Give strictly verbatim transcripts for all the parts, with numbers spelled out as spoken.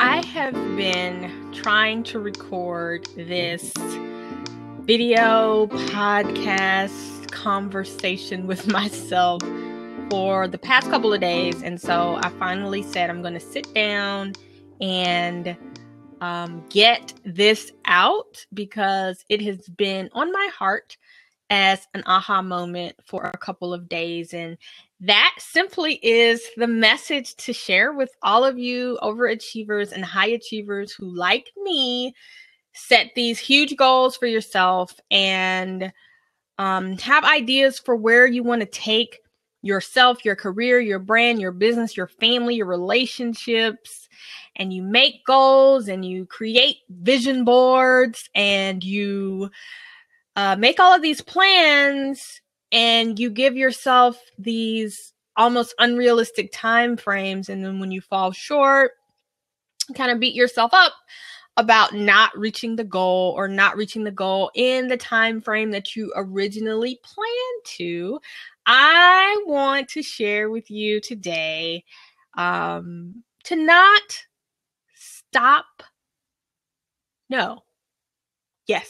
I have been trying to record this video podcast conversation with myself for the past couple of days. And so I finally said I'm going to sit down and um, get this out because it has been on my heart as an aha moment for a couple of days. And that simply is the message to share with all of you overachievers and high achievers who, like me, set these huge goals for yourself and um, have ideas for where you want to take yourself, your career, your brand, your business, your family, your relationships. And you make goals and you create vision boards and you Uh, make all of these plans and you give yourself these almost unrealistic time frames. And then when you fall short, kind of beat yourself up about not reaching the goal or not reaching the goal in the time frame that you originally planned to. I want to share with you today um, to not stop. No. Yes.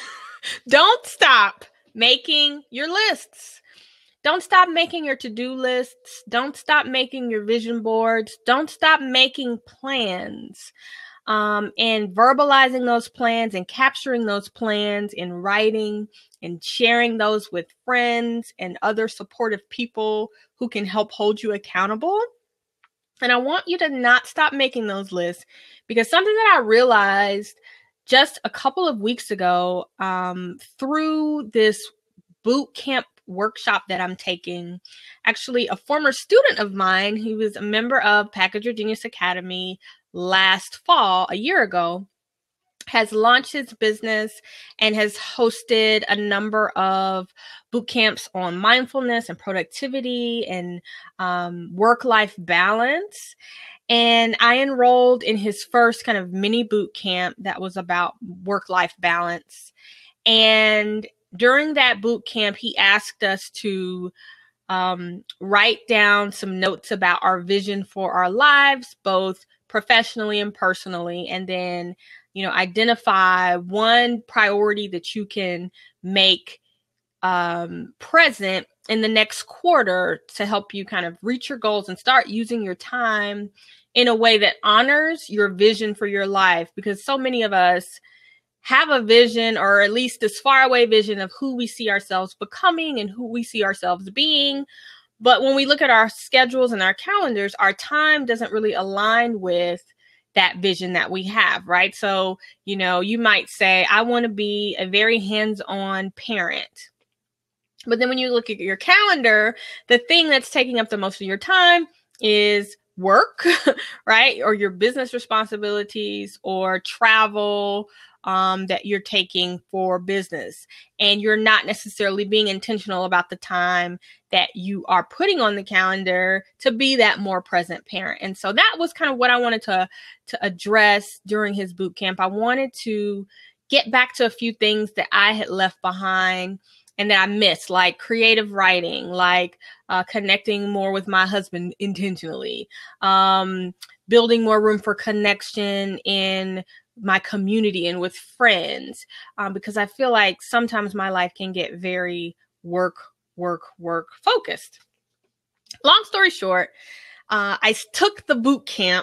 Don't stop making your lists. Don't stop making your to-do lists. Don't stop making your vision boards. Don't stop making plans um, and verbalizing those plans and capturing those plans in writing and sharing those with friends and other supportive people who can help hold you accountable. And I want you to not stop making those lists because something that I realized just a couple of weeks ago, um, through this boot camp workshop that I'm taking, actually a former student of mine, he was a member of Package Your Genius Academy last fall, a year ago, has launched his business and has hosted a number of boot camps on mindfulness and productivity and um, work-life balance. And I enrolled in his first kind of mini boot camp that was about work-life balance. And during that boot camp, he asked us to um, write down some notes about our vision for our lives, both professionally and personally. And then, you know, identify one priority that you can make um, present in the next quarter to help you kind of reach your goals and start using your time in a way that honors your vision for your life. Because so many of us have a vision, or at least this faraway vision of who we see ourselves becoming and who we see ourselves being. But when we look at our schedules and our calendars, our time doesn't really align with that vision that we have, right? So, you know, you might say, I want to be a very hands-on parent. But then when you look at your calendar, the thing that's taking up the most of your time is work, right? Or your business responsibilities or travel um, that you're taking for business. And you're not necessarily being intentional about the time that you are putting on the calendar to be that more present parent. And so that was kind of what I wanted to, to address during his boot camp. I wanted to get back to a few things that I had left behind and that I missed, like creative writing, like uh, connecting more with my husband intentionally, um, building more room for connection in my community and with friends, um, because I feel like sometimes my life can get very work, work, work focused. Long story short, uh, I took the boot camp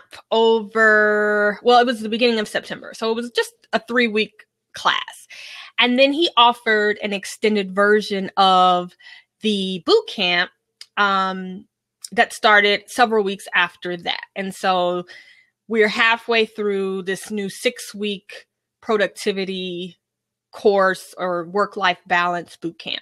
over, well, it was the beginning of September. So it was just a three week class. And then he offered an extended version of the boot camp um, that started several weeks after that. And so we're halfway through this new six-week productivity course or work-life balance boot camp.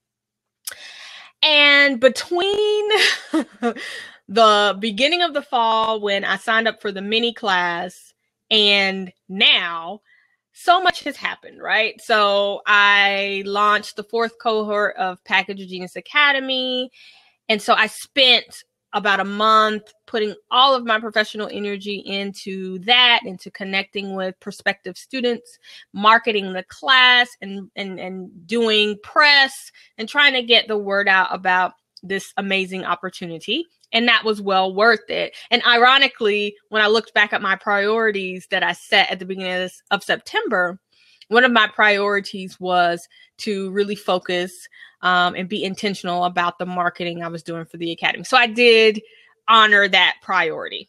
And between the beginning of the fall, when I signed up for the mini class, and now, so much has happened, right? So I launched the fourth cohort of Package Your Genius Academy. And so I spent about a month putting all of my professional energy into that, into connecting with prospective students, marketing the class and, and, and doing press and trying to get the word out about this amazing opportunity. And that was well worth it. And ironically, when I looked back at my priorities that I set at the beginning of, this, of September, one of my priorities was to really focus um, and be intentional about the marketing I was doing for the Academy. So I did honor that priority.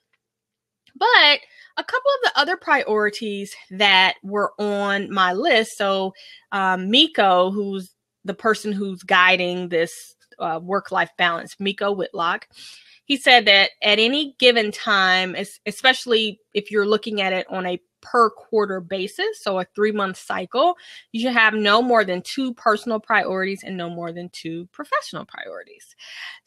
But a couple of the other priorities that were on my list. So um, Miko, who's the person who's guiding this uh, work-life balance, Miko Whitlock, he said that at any given time, especially if you're looking at it on a per quarter basis, so a three-month cycle, you should have no more than two personal priorities and no more than two professional priorities.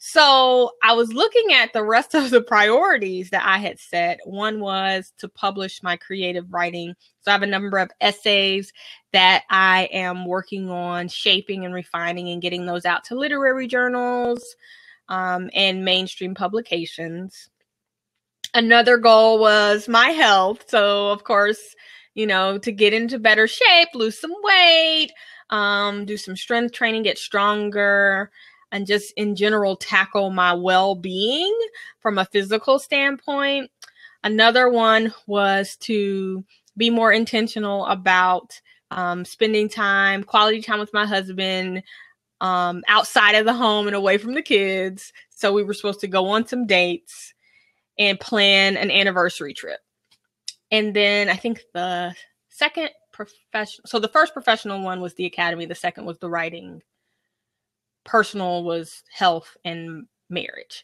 So I was looking at the rest of the priorities that I had set. One was to publish my creative writing. So I have a number of essays that I am working on shaping and refining and getting those out to literary journals um, and mainstream publications. Another goal was my health. So, of course, you know, to get into better shape, lose some weight, um, do some strength training, get stronger, and just in general tackle my well-being from a physical standpoint. Another one was to be more intentional about um, spending time, quality time with my husband, um, outside of the home and away from the kids. So we were supposed to go on some dates and plan an anniversary trip. And then I think the second professional, so the first professional one was the Academy. The second was the writing. Personal was health and marriage.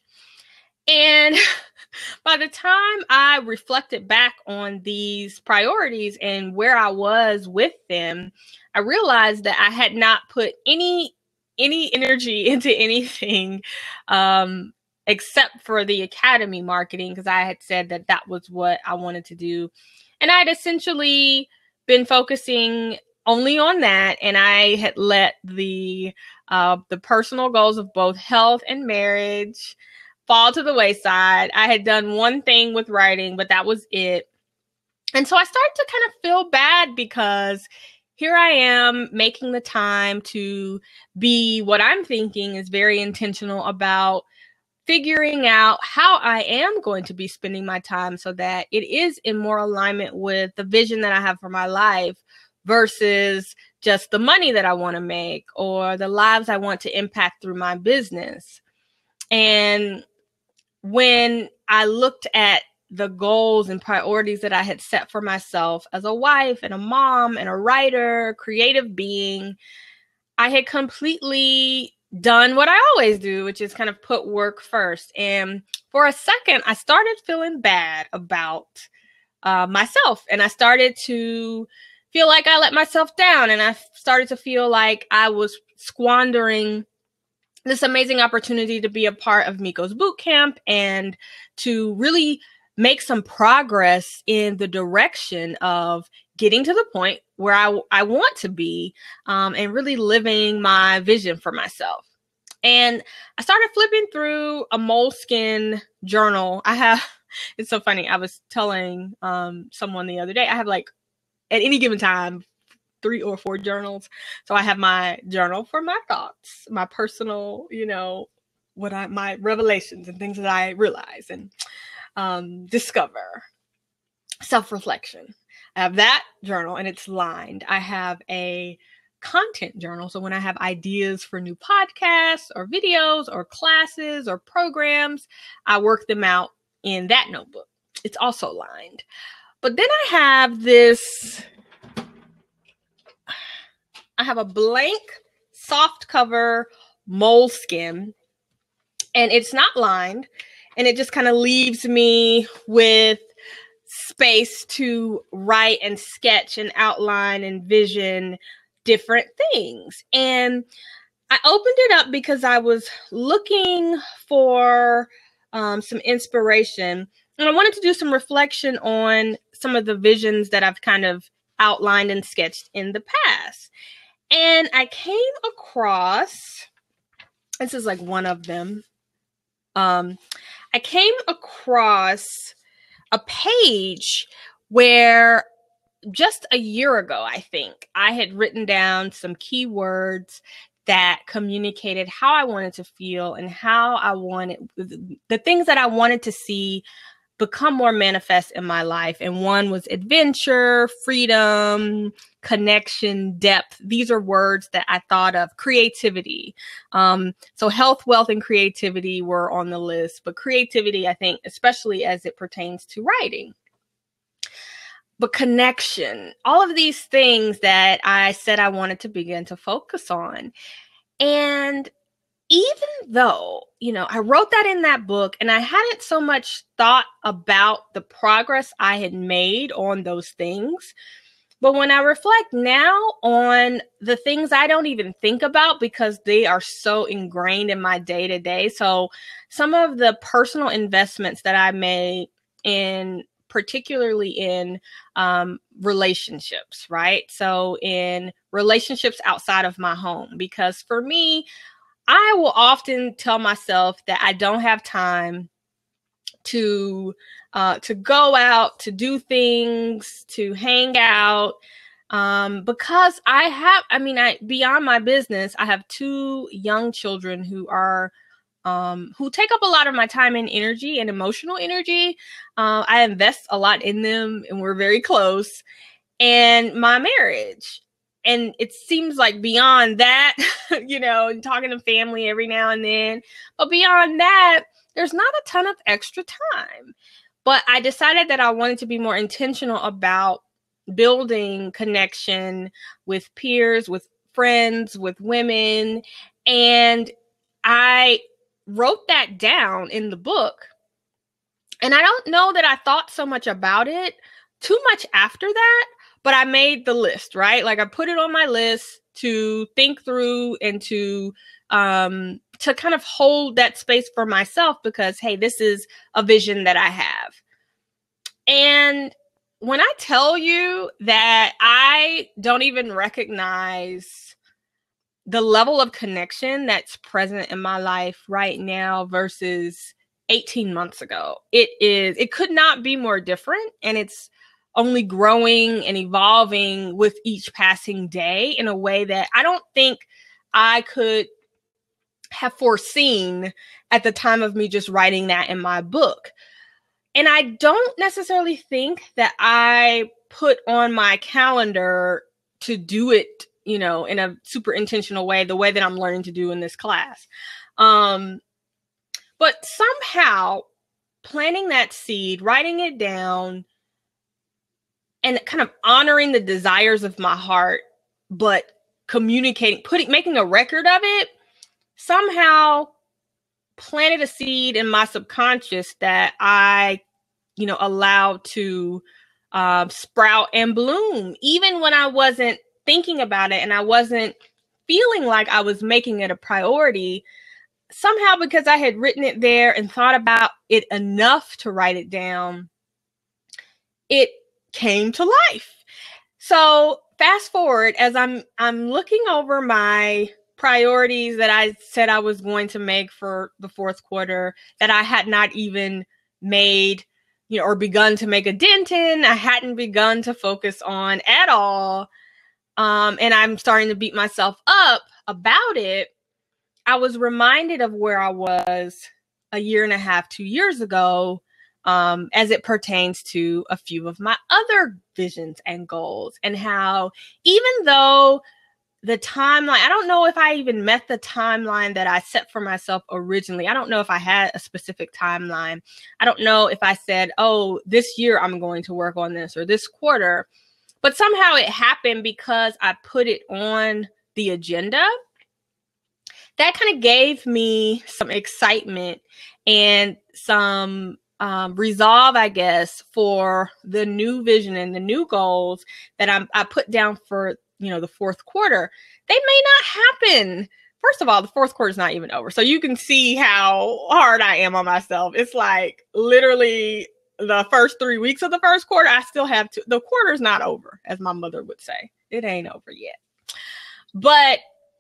And by the time I reflected back on these priorities and where I was with them, I realized that I had not put any, any energy into anything, um, except for the Academy marketing, because I had said that that was what I wanted to do. And I had essentially been focusing only on that. And I had let the, uh, the personal goals of both health and marriage fall to the wayside. I had done one thing with writing, but that was it. And so I started to kind of feel bad because here I am making the time to be what I'm thinking is very intentional about figuring out how I am going to be spending my time so that it is in more alignment with the vision that I have for my life versus just the money that I want to make or the lives I want to impact through my business. And when I looked at the goals and priorities that I had set for myself as a wife and a mom and a writer, creative being, I had completely done what I always do, which is kind of put work first. And for a second, I started feeling bad about uh, myself. And I started to feel like I let myself down. And I started to feel like I was squandering this amazing opportunity to be a part of Miko's boot camp and to really make some progress in the direction of getting to the point where I, I want to be um, and really living my vision for myself. And I started flipping through a Moleskine journal. I have, it's so funny. I was telling um, someone the other day, I have like at any given time, three or four journals. So I have my journal for my thoughts, my personal, you know, what I, my revelations and things that I realize and um, discover, self-reflection. I have that journal and it's lined. I have a content journal. So when I have ideas for new podcasts or videos or classes or programs, I work them out in that notebook. It's also lined. But then I have this, I have a blank soft cover Moleskine and it's not lined and it just kind of leaves me with space to write and sketch and outline and vision different things. And I opened it up because I was looking for um, some inspiration and I wanted to do some reflection on some of the visions that I've kind of outlined and sketched in the past. And I came across, this is like one of them. Um, I came across a page where just a year ago, I think, I had written down some keywords that communicated how I wanted to feel and how I wanted the things that I wanted to see become more manifest in my life. And one was adventure, freedom, connection, depth. These are words that I thought of. Creativity. Um, so health, wealth, and creativity were on the list, but creativity, I think, especially as it pertains to writing. But connection, all of these things that I said I wanted to begin to focus on. And even though, you know, I wrote that in that book and I hadn't so much thought about the progress I had made on those things. But when I reflect now on the things I don't even think about because they are so ingrained in my day to day. So some of the personal investments that I made in, particularly in um, relationships, right? So in relationships outside of my home, because for me, I will often tell myself that I don't have time to uh, to go out, to do things, to hang out, um, because I have, I mean, I beyond my business, I have two young children who are um, who take up a lot of my time and energy and emotional energy. Uh, I invest a lot in them, and we're very close. And my marriage. And it seems like beyond that, you know, and talking to family every now and then, but beyond that, there's not a ton of extra time. But I decided that I wanted to be more intentional about building connection with peers, with friends, with women. And I wrote that down in the book. And I don't know that I thought so much about it too much after that. But I made the list, right? Like I put it on my list to think through and to um, to kind of hold that space for myself because, hey, this is a vision that I have. And when I tell you that I don't even recognize the level of connection that's present in my life right now versus eighteen months ago, it is, it could not be more different. And it's only growing and evolving with each passing day in a way that I don't think I could have foreseen at the time of me just writing that in my book. And I don't necessarily think that I put on my calendar to do it, you know, in a super intentional way, the way that I'm learning to do in this class. Um, but somehow planting that seed, writing it down, and kind of honoring the desires of my heart, but communicating, putting, making a record of it, somehow planted a seed in my subconscious that I, you know, allowed to uh, sprout and bloom, even when I wasn't thinking about it and I wasn't feeling like I was making it a priority. Somehow, because I had written it there and thought about it enough to write it down, it came to life. So fast forward, as I'm I'm looking over my priorities that I said I was going to make for the fourth quarter that I had not even made, you know, or begun to make a dent in, I hadn't begun to focus on at all. Um, and I'm starting to beat myself up about it. I was reminded of where I was a year and a half, two years ago, Um, as it pertains to a few of my other visions and goals, and how even though the timeline, I don't know if I even met the timeline that I set for myself originally. I don't know if I had a specific timeline. I don't know if I said, oh, this year I'm going to work on this or this quarter, but somehow it happened because I put it on the agenda. That kind of gave me some excitement and some Um, resolve, I guess, for the new vision and the new goals that I'm, I put down for, you know, the fourth quarter. They may not happen. First of all, the fourth quarter is not even over. So you can see how hard I am on myself. It's like literally the first three weeks of the first quarter, I still have to, the quarter's not over, as my mother would say. It ain't over yet. But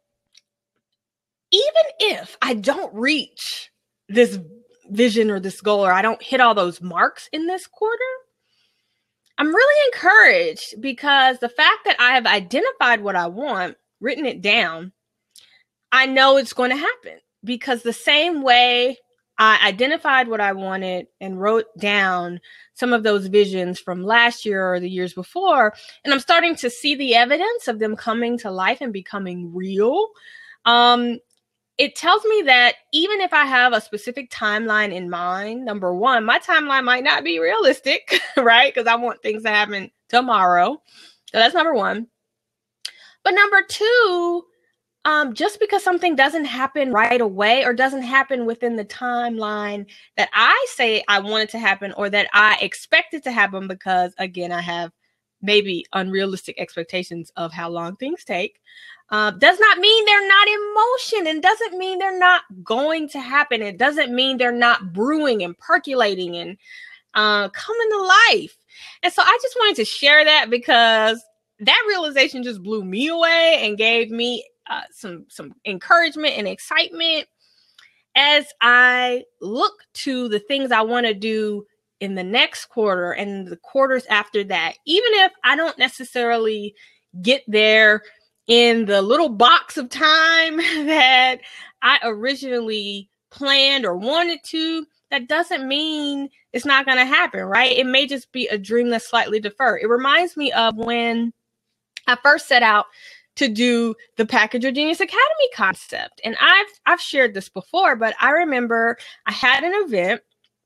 even if I don't reach this vision or this goal, or I don't hit all those marks in this quarter, I'm really encouraged because the fact that I have identified what I want, written it down, I know it's going to happen, because the same way I identified what I wanted and wrote down some of those visions from last year or the years before, and I'm starting to see the evidence of them coming to life and becoming real. Um, it tells me that even if I have a specific timeline in mind, number one, my timeline might not be realistic, right? Because I want things to happen tomorrow. So that's number one. But number two, Um, just because something doesn't happen right away or doesn't happen within the timeline that I say I want it to happen, or that I expect it to happen, because again, I have maybe unrealistic expectations of how long things take, uh, does not mean they're not in motion, and doesn't mean they're not going to happen. It doesn't mean they're not brewing and percolating and uh, coming to life. And so I just wanted to share that, because that realization just blew me away and gave me Uh, some some encouragement and excitement as I look to the things I want to do in the next quarter and the quarters after that. Even if I don't necessarily get there in the little box of time that I originally planned or wanted to, that doesn't mean it's not going to happen, right? It may just be a dream that's slightly deferred. It reminds me of when I first set out to do the Package Your Genius Academy concept. And I've I've shared this before, but I remember I had an event,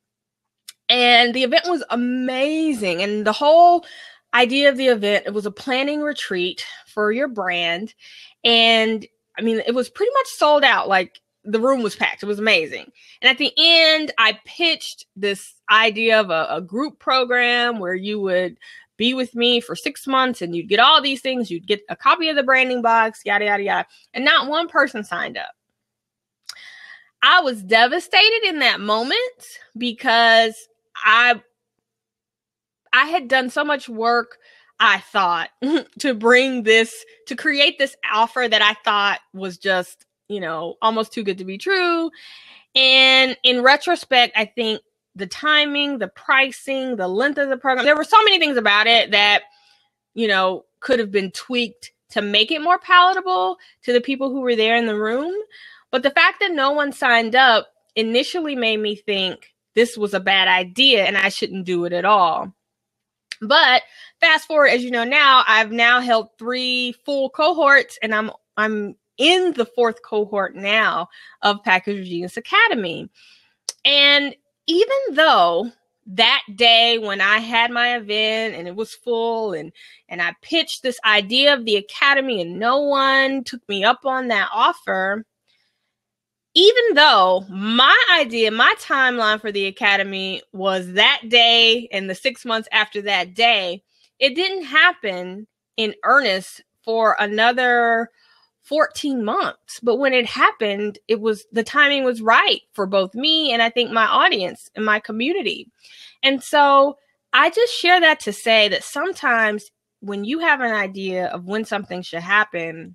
and the event was amazing. And the whole idea of the event, it was a planning retreat for your brand. And I mean, it was pretty much sold out. Like, the room was packed. It was amazing. And at the end, I pitched this idea of a, a group program where you would be with me for six months and you'd get all these things. You'd get a copy of the branding box, yada, yada, yada. And not one person signed up. I was devastated in that moment, because I, I had done so much work, I thought, to bring this, to create this offer that I thought was just, you know, almost too good to be true. And in retrospect, I think the timing, the pricing, the length of the program, there were so many things about it that, you know, could have been tweaked to make it more palatable to the people who were there in the room. But the fact that no one signed up initially made me think this was a bad idea and I shouldn't do it at all. But fast forward, as you know now, I've now held three full cohorts, and I'm I'm in the fourth cohort now of Package Your Genius Academy. And even though that day when I had my event and it was full, and, and I pitched this idea of the academy and no one took me up on that offer, even though my idea, my timeline for the academy was that day and the six months after that day, it didn't happen in earnest for another fourteen months. But when it happened, it was, the timing was right for both me and I think my audience and my community. And so I just share that to say that sometimes when you have an idea of when something should happen,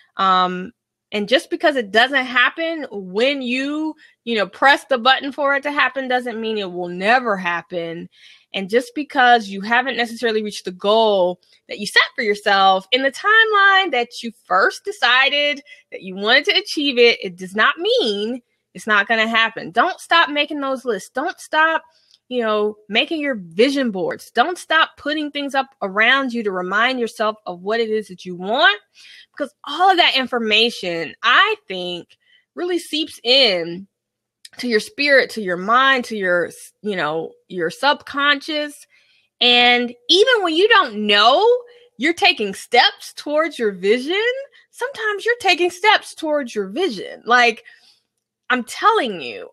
um, and just because it doesn't happen when you, you know, press the button for it to happen doesn't mean it will never happen. And just because you haven't necessarily reached the goal that you set for yourself in the timeline that you first decided that you wanted to achieve it, it does not mean it's not going to happen. Don't stop making those lists. Don't stop, you know, making your vision boards. Don't stop putting things up around you to remind yourself of what it is that you want, because all of that information, I think, really seeps in to your spirit, to your mind, to your, you know, your subconscious. And even when you don't know you're taking steps towards your vision, sometimes you're taking steps towards your vision. Like, I'm telling you,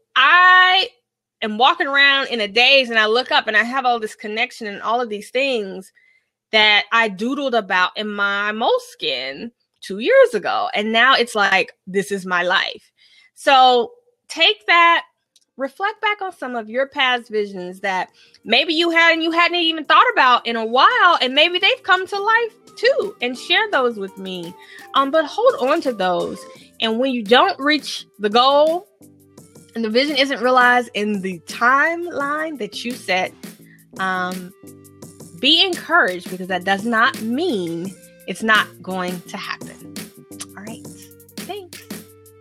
I am walking around in a daze and I look up and I have all this connection and all of these things that I doodled about in my moleskin two years ago. And now it's like, this is my life. So take that, reflect back on some of your past visions that maybe you had and you hadn't even thought about in a while, and maybe they've come to life too, and share those with me. Um, but hold on to those. And when you don't reach the goal and the vision isn't realized in the timeline that you set, um, be encouraged, because that does not mean it's not going to happen. All right. Thanks.